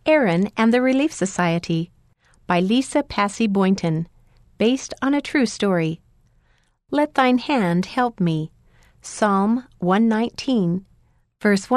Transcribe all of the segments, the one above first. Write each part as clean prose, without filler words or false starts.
Aaron and the Relief Society by Lisa Passy Boynton, based on a true story. Let thine hand help me. Psalm 119, verse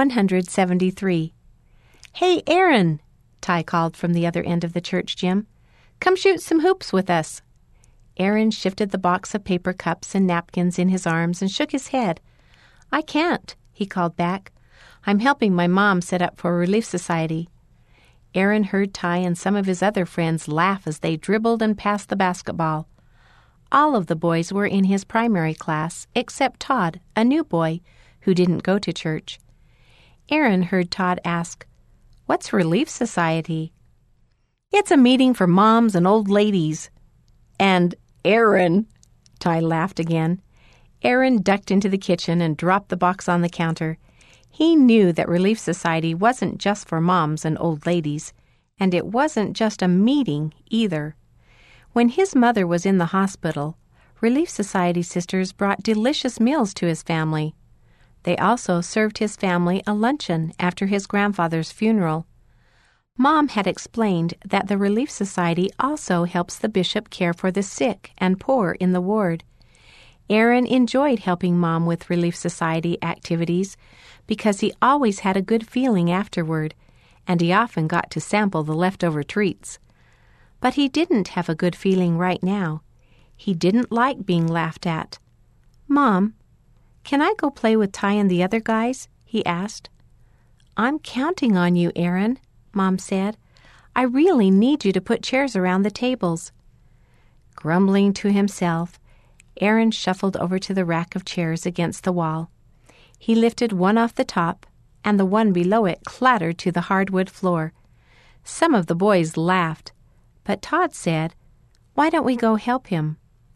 173. "Hey, Aaron," Ty called from the other end of the church gym. "Come shoot some hoops with us." Aaron shifted the box of paper cups and napkins in his arms and shook his head. "I can't," he called back. "I'm helping my mom set up for a relief society." Aaron heard Ty and some of his other friends laugh as they dribbled and passed the basketball. All of the boys were in his primary class, except Todd, a new boy, who didn't go to church. Aaron heard Todd ask, "What's Relief Society?" "It's a meeting for moms and old ladies." "And Aaron," Ty laughed again. Aaron ducked into the kitchen and dropped the box on the counter. He knew that Relief Society wasn't just for moms and old ladies, and it wasn't just a meeting either. When his mother was in the hospital, Relief Society sisters brought delicious meals to his family. They also served his family a luncheon after his grandfather's funeral. Mom had explained that the Relief Society also helps the bishop care for the sick and poor in the ward. Aaron enjoyed helping Mom with Relief Society activities because he always had a good feeling afterward, and he often got to sample the leftover treats. But he didn't have a good feeling right now. He didn't like being laughed at. "Mom, can I go play with Ty and the other guys?" he asked. "I'm counting on you, Aaron," Mom said. "I really need you to put chairs around the tables." Grumbling to himself, Aaron shuffled over to the rack of chairs against the wall. He lifted one off the top, and the one below it clattered to the hardwood floor. Some of the boys laughed, but Todd said, "Why don't we go help him?"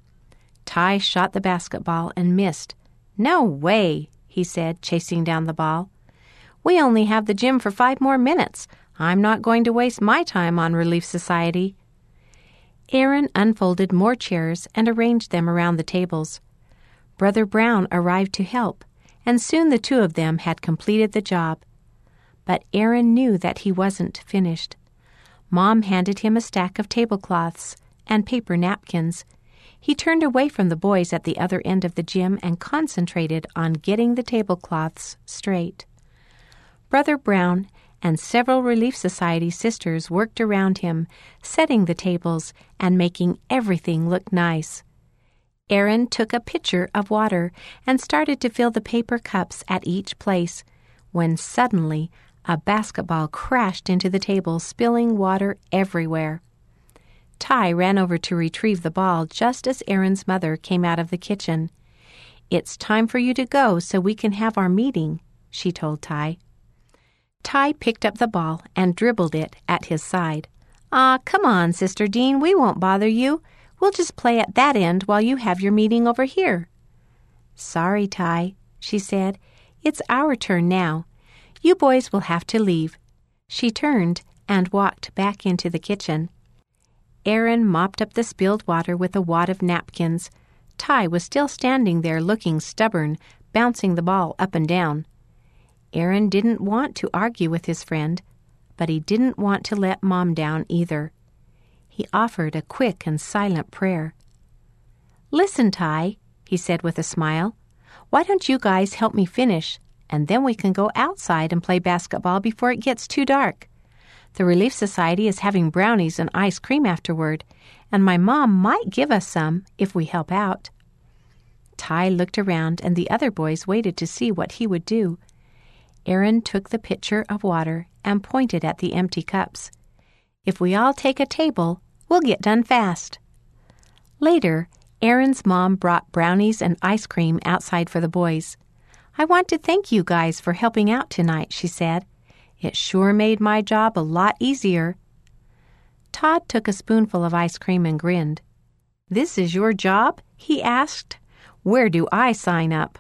Ty shot the basketball and missed. "No way," he said, chasing down the ball. "We only have the gym for 5 more minutes. I'm not going to waste my time on Relief Society." Aaron unfolded more chairs and arranged them around the tables. Brother Brown arrived to help, and soon the two of them had completed the job. But Aaron knew that he wasn't finished. Mom handed him a stack of tablecloths and paper napkins. He turned away from the boys at the other end of the gym and concentrated on getting the tablecloths straight. Brother Brown and several Relief Society sisters worked around him, setting the tables and making everything look nice. Aaron took a pitcher of water and started to fill the paper cups at each place, when suddenly a basketball crashed into the table, spilling water everywhere. Ty ran over to retrieve the ball just as Aaron's mother came out of the kitchen. "It's time for you to go so we can have our meeting," she told Ty. Ty picked up the ball and dribbled it at his side. "Aw, come on, Sister Dean, we won't bother you. We'll just play at that end while you have your meeting over here." "Sorry, Ty," she said. "It's our turn now. You boys will have to leave." She turned and walked back into the kitchen. Aaron mopped up the spilled water with a wad of napkins. Ty was still standing there looking stubborn, bouncing the ball up and down. Aaron didn't want to argue with his friend, but he didn't want to let Mom down either. He offered a quick and silent prayer. "Listen, Ty," he said with a smile. "Why don't you guys help me finish, and then we can go outside and play basketball before it gets too dark. The Relief Society is having brownies and ice cream afterward, and my mom might give us some if we help out." Ty looked around, and the other boys waited to see what he would do. Aaron took the pitcher of water and pointed at the empty cups. "If we all take a table, we'll get done fast." Later, Aaron's mom brought brownies and ice cream outside for the boys. "I want to thank you guys for helping out tonight," she said. "It sure made my job a lot easier." Todd took a spoonful of ice cream and grinned. "This is your job?" he asked. "Where do I sign up?"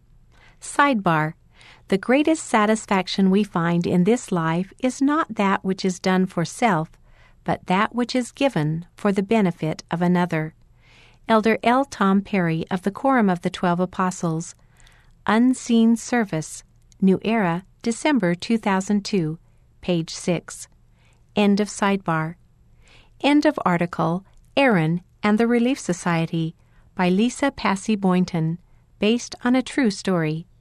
Sidebar: the greatest satisfaction we find in this life is not that which is done for self, but that which is given for the benefit of another. Elder L. Tom Perry of the Quorum of the 12 Apostles. Unseen Service, New Era, December 2002, page 6. End of sidebar. End of article, Aaron and the Relief Society by Lisa Passy Boynton, based on a true story.